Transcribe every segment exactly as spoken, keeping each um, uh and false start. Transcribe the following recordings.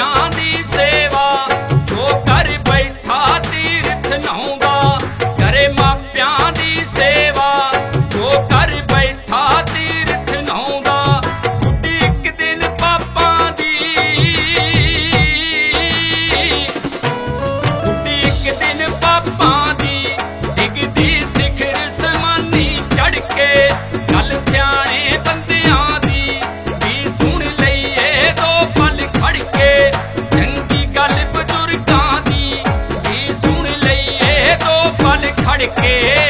मापियां दी सेवा जो कर बैठा तीरथ नहाउंदा करे मापियां दी सेवा जो कर बैठा तीरथ नहाउंदा बुड्ढी इक दिन पापां दी बुड्ढी एक दिन पापां दी डिगदी सिखर समानी चढ़ के गल सियाणे बंदियां दी भी सुन लईए दो पल खड़ के चंगी गल बजुर्गां दी भी सुन लईए दो पल खड़ के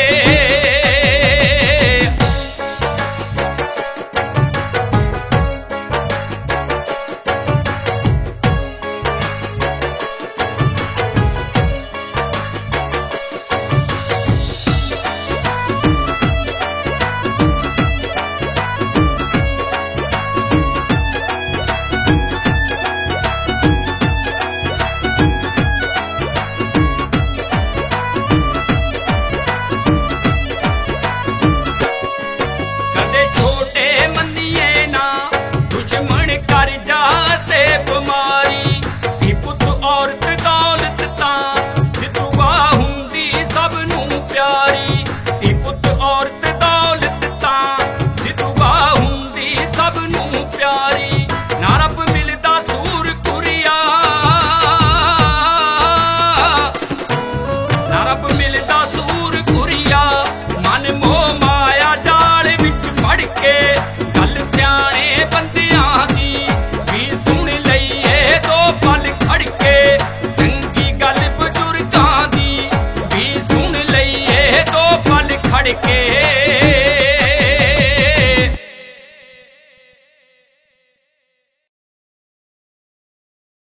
कर जाते बीमारी धी पुत औरत दौलत तां सिद्धूआ हुंदी सब नूं प्यारी धी पुत औरत दौलत तां सिद्धूआ हुंदी सब नूं प्यारी ना रब मिलदा सूर कुरिया ना रब मिलदा सूर कुरिया मन मोह माया जाल विच फड़ के गल सियाणे बंदियां दी खड़ के चंगी गल बजुर्गां दी भी सुन लईए दो पल खड़ के।